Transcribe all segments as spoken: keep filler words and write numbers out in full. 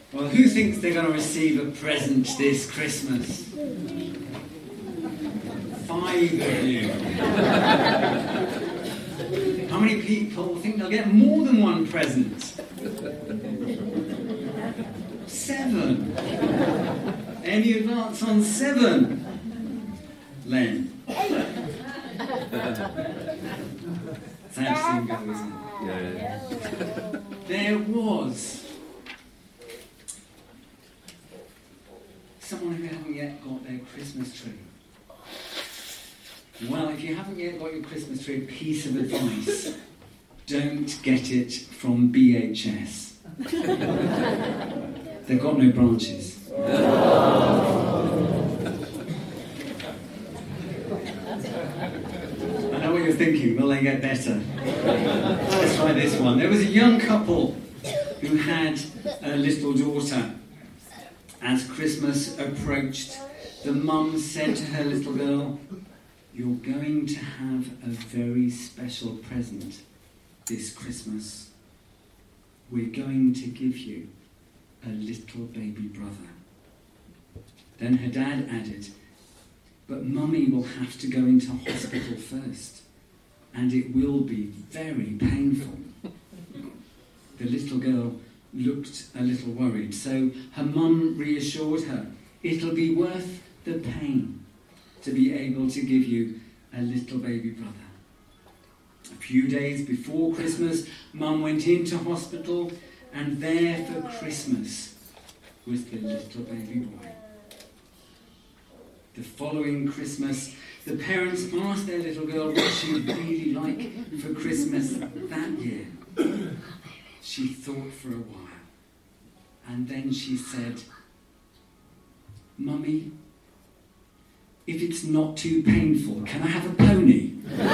Well, who thinks they're going to receive a present this Christmas? Five of you. How many people think they'll get more than one present? Seven. Any advance on seven? Len. Sad to see him go, isn't it? Yeah, yeah. There was someone who hadn't yet got their Christmas tree. Well, if you haven't yet got your Christmas tree, a piece of advice: don't get it from B H S. They've got no branches. I know what you're thinking, will they get better? Let's try this one. There was a young couple who had a little daughter. As Christmas approached, the mum said to her little girl, "You're going to have a very special present this Christmas. We're going to give you a little baby brother." Then her dad added, "But Mummy will have to go into hospital first, and it will be very painful." The little girl looked a little worried, so her mum reassured her, "It'll be worth the pain to be able to give you a little baby brother." A few days before Christmas, Mum went into hospital, and there for Christmas was the little baby boy. The following Christmas, the parents asked their little girl what she would really like for Christmas that year. She thought for a while, and then she said, "Mummy, if it's not too painful, can I have a pony?"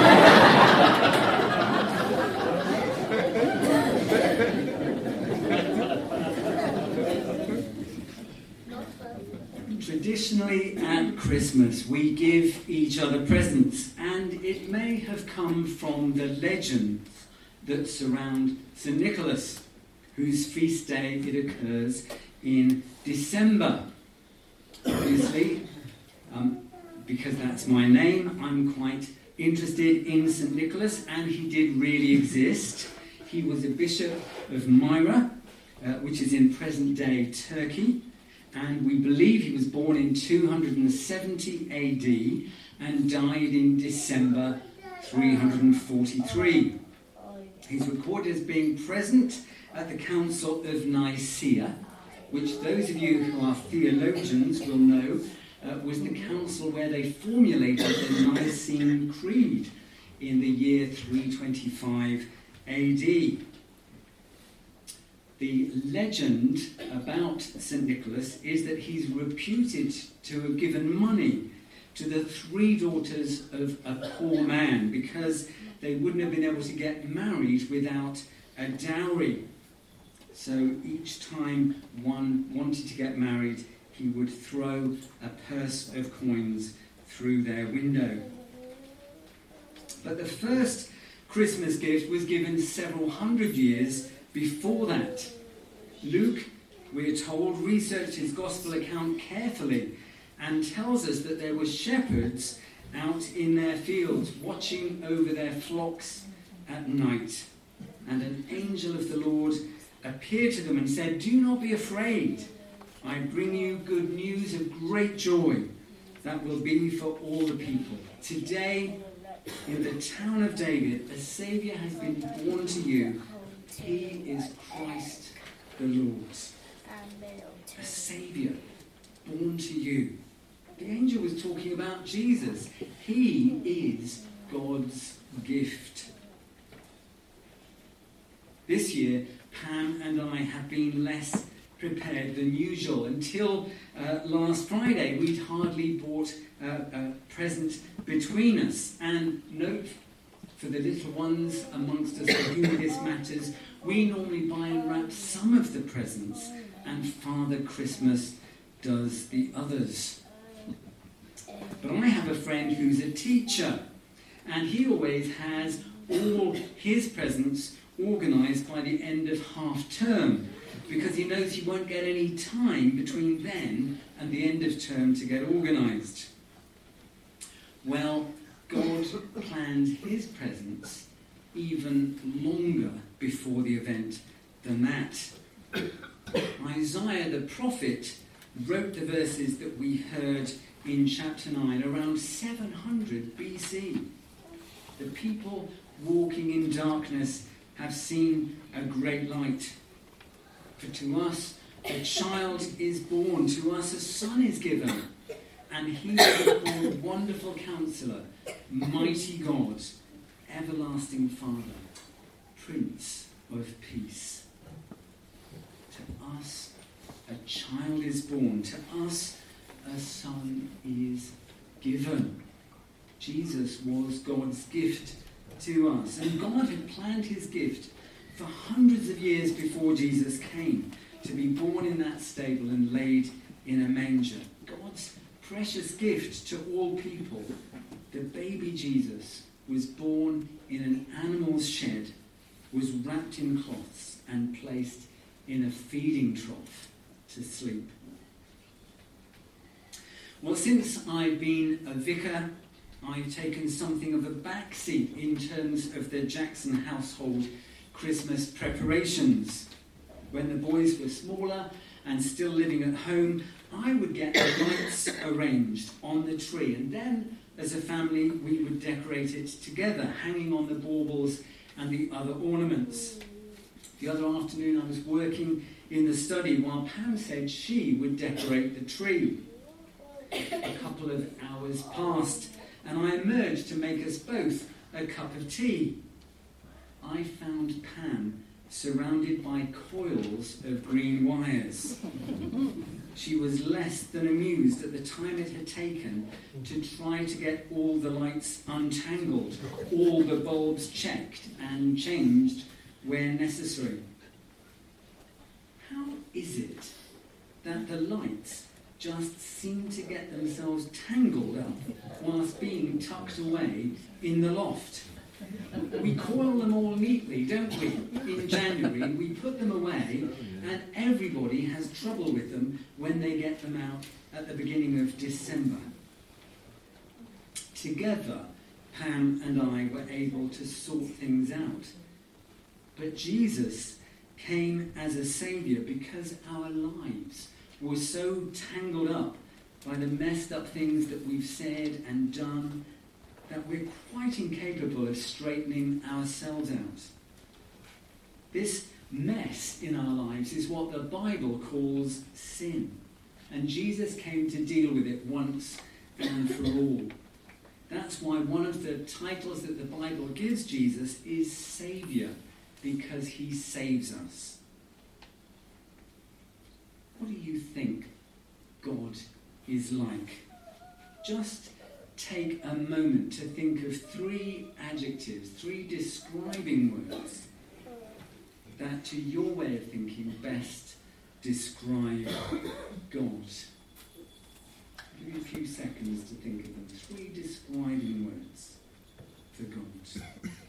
Traditionally at Christmas we give each other presents, and it may have come from the legends that surround Saint Nicholas, whose feast day it occurs in December. Obviously, um, because that's my name, I'm quite interested in Saint Nicholas, and he did really exist. He was a bishop of Myra, uh, which is in present-day Turkey, and we believe he was born in two hundred seventy A D and died in December three hundred forty-three. He's recorded as being present at the Council of Nicaea, which those of you who are theologians will know uh, was the council where they formulated the Nicene Creed in the year three twenty-five A D. The legend about Saint Nicholas is that he's reputed to have given money to the three daughters of a poor man because they wouldn't have been able to get married without a dowry. So each time one wanted to get married, he would throw a purse of coins through their window. But the first Christmas gift was given several hundred years before that. Luke, we're told, researched his gospel account carefully and tells us that there were shepherds out in their fields watching over their flocks at night. And an angel of the Lord appeared to them and said, "Do not be afraid. I bring you good news of great joy that will be for all the people. Today, in the town of David, a Saviour has been born to you. He is Christ the Lord." A Saviour born to you. The angel was talking about Jesus. He is God's gift. This year, Pam and I have been less prepared than usual. Until uh, last Friday, we'd hardly bought uh, a present between us. And note, for the little ones amongst us for whom this matters, we normally buy and wrap some of the presents, and Father Christmas does the others. But I have a friend who's a teacher, and he always has all his presents organised by the end of half term. because he knows he won't get any time between then and the end of term to get organised. Well, God planned his presence even longer before the event than that. Isaiah the prophet wrote the verses that we heard in chapter nine around seven hundred B C. The people walking in darkness have seen a great light. For to us a child is born, to us a son is given, and he will be called Wonderful Counselor, Mighty God, Everlasting Father, Prince of Peace. To us a child is born, to us a son is given. Jesus was God's gift to us, and God had planned his gift for hundreds of years before Jesus came, to be born in that stable and laid in a manger. God's precious gift to all people. The baby Jesus was born in an animal's shed, was wrapped in cloths and placed in a feeding trough to sleep. Well, since I've been a vicar, I've taken something of a backseat in terms of the Jackson household Christmas preparations. When the boys were smaller and still living at home, I would get the lights arranged on the tree, and then as a family we would decorate it together, hanging on the baubles and the other ornaments. The other afternoon I was working in the study while Pam said she would decorate the tree. A couple of hours passed, and I emerged to make us both a cup of tea. I found Pam surrounded by coils of green wires. She was less than amused at the time it had taken to try to get all the lights untangled, all the bulbs checked and changed where necessary. How is it that the lights just seem to get themselves tangled up whilst being tucked away in the loft? We coil them all neatly, don't we? In January, we put them away, and everybody has trouble with them when they get them out at the beginning of December. Together, Pam and I were able to sort things out. But Jesus came as a saviour because our lives were so tangled up by the messed up things that we've said and done that we're quite incapable of straightening ourselves out. This mess in our lives is what the Bible calls sin, and Jesus came to deal with it once and for all. That's why one of the titles that the Bible gives Jesus is Saviour, because he saves us. What do you think God is like? Just take a moment to think of three adjectives, three describing words that, to your way of thinking, best describe God. I'll give you a few seconds to think of them. Three describing words for God.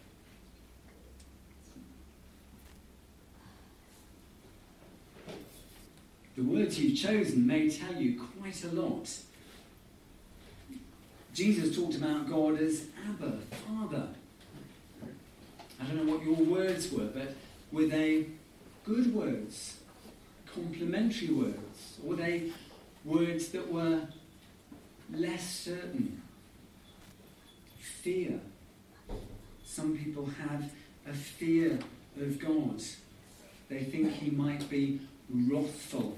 The words you've chosen may tell you quite a lot. Jesus talked about God as Abba, Father. I don't know what your words were, but were they good words, complimentary words, or were they words that were less certain? Fear. Some people have a fear of God. They think he might be wrathful.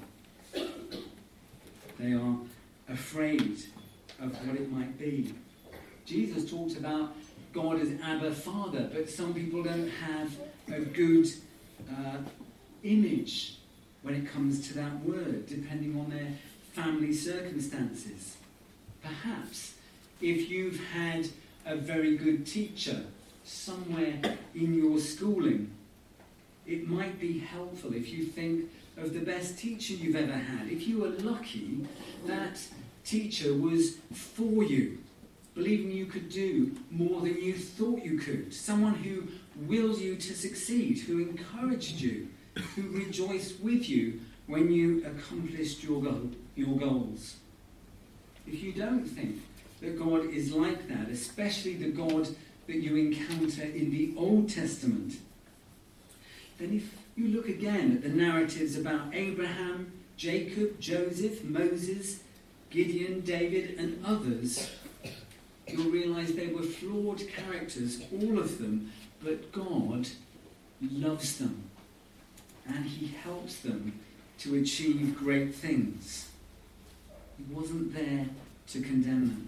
They are afraid of what it might be. Jesus talks about God as Abba, Father, but some people don't have a good uh, image when it comes to that word, depending on their family circumstances. Perhaps if you've had a very good teacher somewhere in your schooling, it might be helpful if you think of the best teacher you've ever had. If you were lucky, that teacher was for you, believing you could do more than you thought you could. Someone who willed you to succeed, who encouraged you who rejoiced with you when you accomplished your goal, your goals. If you don't think that God is like that, especially the God that you encounter in the Old Testament, then if you look again at the narratives about Abraham, Jacob, Joseph, Moses, Gideon, David, and others, you'll realise they were flawed characters, all of them, but God loves them and he helps them to achieve great things. He wasn't there to condemn them.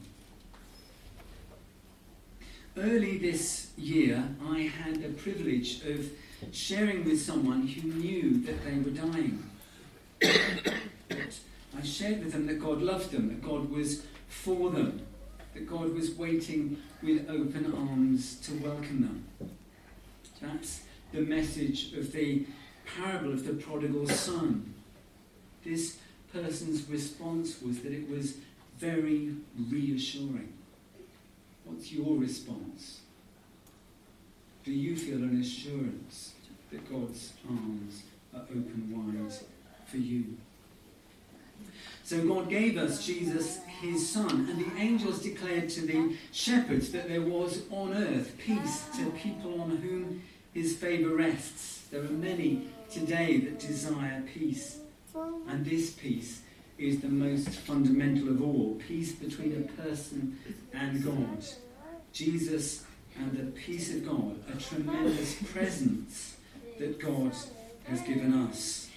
Early this year, I had the privilege of sharing with someone who knew that they were dying. But I shared with them that God loved them, that God was for them, that God was waiting with open arms to welcome them. That's the message of the parable of the prodigal son. This person's response was that it was very reassuring. What's your response? Do you feel an assurance that God's arms are open wide for you? So God gave us Jesus, his son, and the angels declared to the shepherds that there was on earth peace to people on whom his favour rests. There are many today that desire peace, and this peace is the most fundamental of all, peace between a person and God. Jesus and the peace of God, a tremendous presence that God has given us.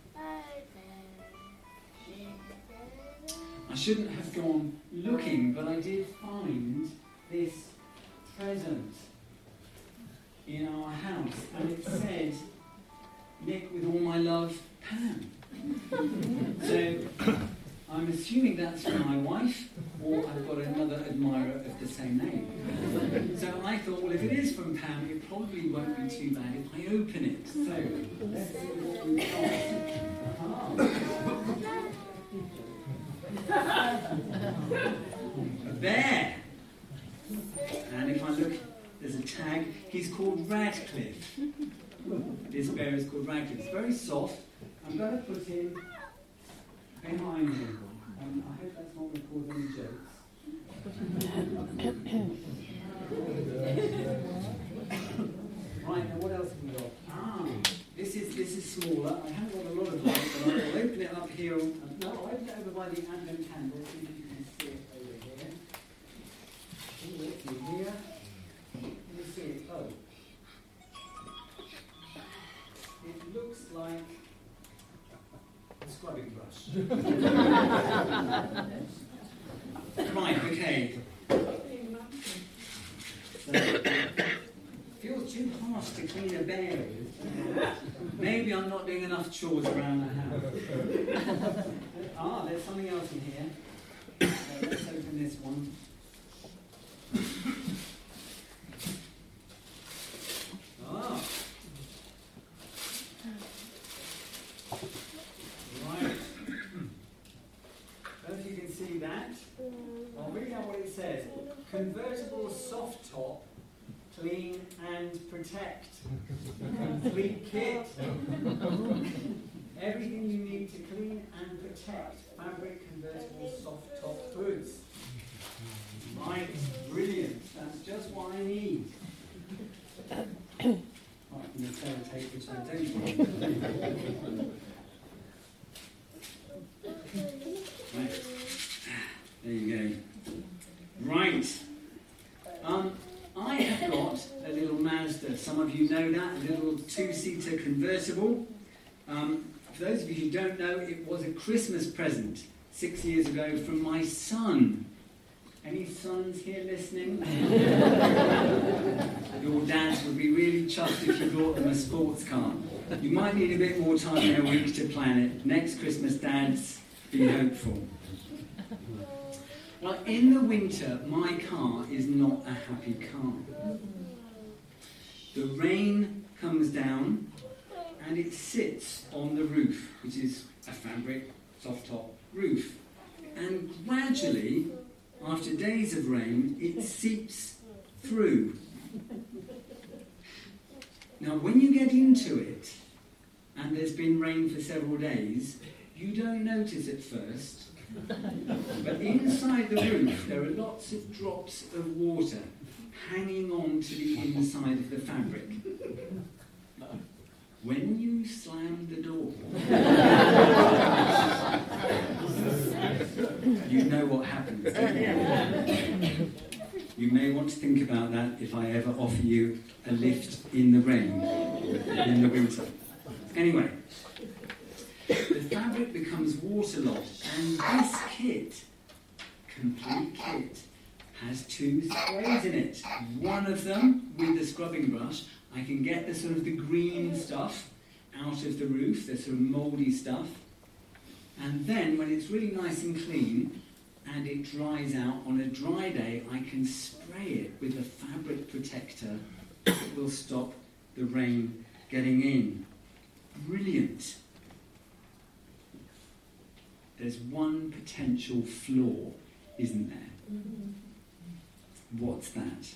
I shouldn't have gone looking, but I did find this present in our house, and it said, "Nick, with all my love, Pam." So I'm assuming that's for my wife, or I've got another admirer of the same name. So I thought, well, if it is from Pam, it probably won't be too bad if I open it. So let's see what we've got. A bear. And if I look, there's a tag. He's called Radcliffe. This bear is called Radcliffe. It's very soft. I'm going to put him behind him. Um, I hope that's not going to cause any jokes. Right, now what else have we got? Ah, this is this is smaller. I haven't got a lot of light, but I'll open it up here. On, uh, no, I'll open it over by the Advent candle, see if you can see it over here. Oh, let's see here. Can you see it? Oh. It looks like a scrubbing brush. Right, okay. So, feels too harsh to clean a bear with. Maybe I'm not doing enough chores around the house. Ah, there's something else in here. So let's open this one. Ah. Right. I don't know if you can see that. I'll read out what it says. Convertible soft top, clean and protect. Complete kit. Everything you need to clean and protect. Fabric convertible soft top hoods. Right, brilliant. That's just what I need. Right, I'm going to tape which I don't need. Right. There you go. Right. Um, I have got a little Mazda. Some of you know that, a little two-seater convertible. Um, for those of you who don't know, it was a Christmas present six years ago from my son. Any sons here listening? Your dads would be really chuffed if you brought them a sports car. You might need a bit more time in a week to plan it. Next Christmas, dads, be hopeful. Well, in the winter, my car is not a happy car. The rain comes down and it sits on the roof, which is a fabric soft top roof. And gradually, after days of rain, it seeps through. Now, when you get into it and there's been rain for several days, you don't notice at first. But inside the roof, there are lots of drops of water hanging on to the inside of the fabric. When you slam the door, you know what happens, don't you? You may want to think about that if I ever offer you a lift in the rain in the winter. Anyway, the fabric becomes waterlogged, and this kit, complete kit, has two sprays in it. One of them, with the scrubbing brush, I can get the sort of the green stuff out of the roof, the sort of mouldy stuff. And then, when it's really nice and clean, and it dries out on a dry day, I can spray it with a fabric protector that will stop the rain getting in. Brilliant. There's one potential flaw, isn't there? Mm-hmm. What's that?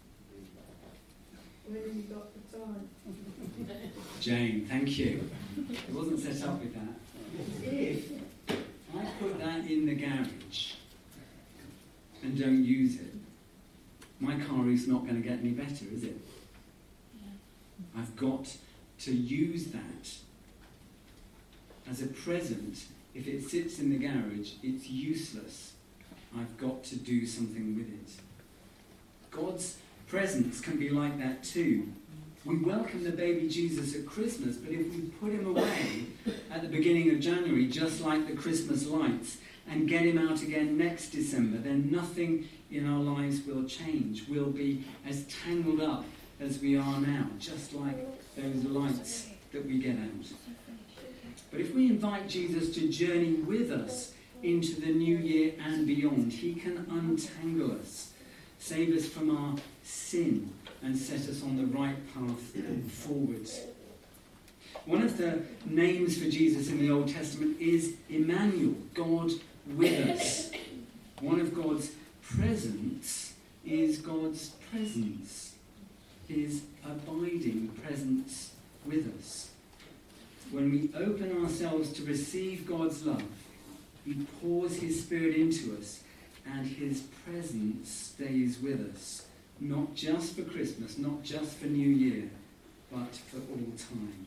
When have you got the time? Jane, thank you. It wasn't set up with that. If I put that in the garage and don't use it, my car is not going to get any better, is it? I've got to use that as a present. If it sits in the garage, it's useless. I've got to do something with it. God's presence can be like that too. We welcome the baby Jesus at Christmas, but if we put him away at the beginning of January, just like the Christmas lights, and get him out again next December, then nothing in our lives will change. We'll be as tangled up as we are now, just like those lights that we get out. But if we invite Jesus to journey with us into the new year and beyond, he can untangle us, save us from our sin, and set us on the right path forwards. One of the names for Jesus in the Old Testament is Emmanuel, God with us. One of God's presence is God's presence, his abiding presence with us. When we open ourselves to receive God's love, he pours his Spirit into us, and his presence stays with us, not just for Christmas, not just for New Year, but for all time.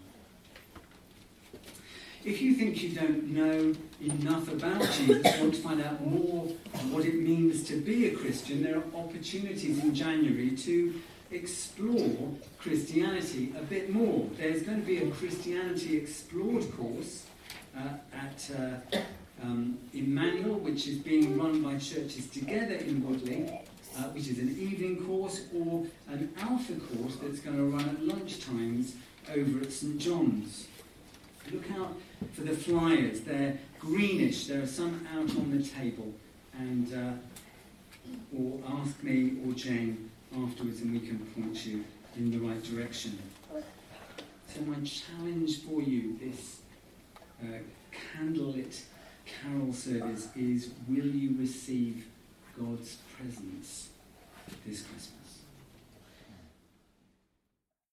If you think you don't know enough about Jesus, want to find out more what it means to be a Christian, there are opportunities in January to explore Christianity a bit more. There's going to be a Christianity Explored course uh, at uh, um, Emmanuel, which is being run by Churches Together in Woodley, uh, which is an evening course, or an Alpha course that's going to run at lunchtimes over at St John's. Look out for the flyers. They're greenish. There are some out on the table. And uh, or ask me or Jane afterwards and we can point you in the right direction. So my challenge for you this uh, candlelit carol service is, will you receive God's presence this Christmas?